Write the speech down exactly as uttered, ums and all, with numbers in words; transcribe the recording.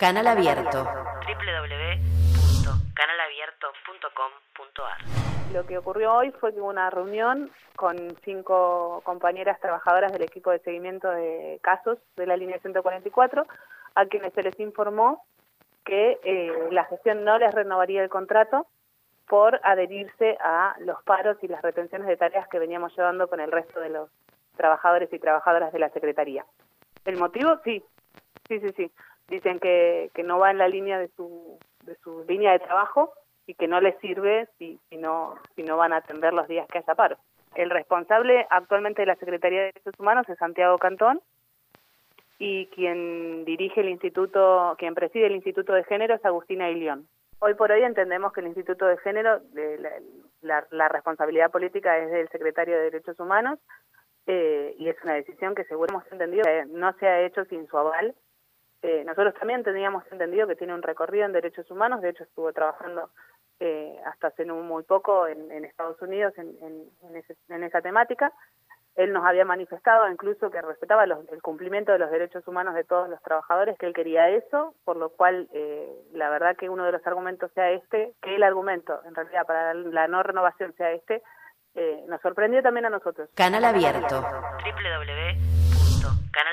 Canal Abierto. doble u doble u doble u punto canal abierto punto com punto a r. Lo que ocurrió hoy fue que hubo una reunión con cinco compañeras trabajadoras del equipo de seguimiento de casos de la línea ciento cuarenta y cuatro, a quienes se les informó que eh, la gestión no les renovaría el contrato por adherirse a los paros y las retenciones de tareas que veníamos llevando con el resto de los trabajadores y trabajadoras de la Secretaría. ¿El motivo? Sí, sí, sí, sí. Dicen que, que no va en la línea de su, de su línea de trabajo y que no les sirve si, si, no, si no van a atender los días que haya paro. El responsable actualmente de la Secretaría de Derechos Humanos es Santiago Cantón, y quien dirige el instituto, quien preside el Instituto de Género es Agustina Ilión. Hoy por hoy entendemos que el Instituto de Género, de la, la, la responsabilidad política es del Secretario de Derechos Humanos, eh, y es una decisión que seguro hemos entendido que no se ha hecho sin su aval. Eh, nosotros también teníamos entendido que tiene un recorrido en derechos humanos, de hecho estuvo trabajando eh, hasta hace muy poco en, en Estados Unidos en, en, en, ese, en esa temática. Él nos había manifestado incluso que respetaba los, el cumplimiento de los derechos humanos de todos los trabajadores, que él quería eso, por lo cual eh, la verdad que uno de los argumentos sea este, que el argumento en realidad para la no renovación sea este, eh, nos sorprendió también a nosotros. Canal Abierto. doble u doble u doble u punto canal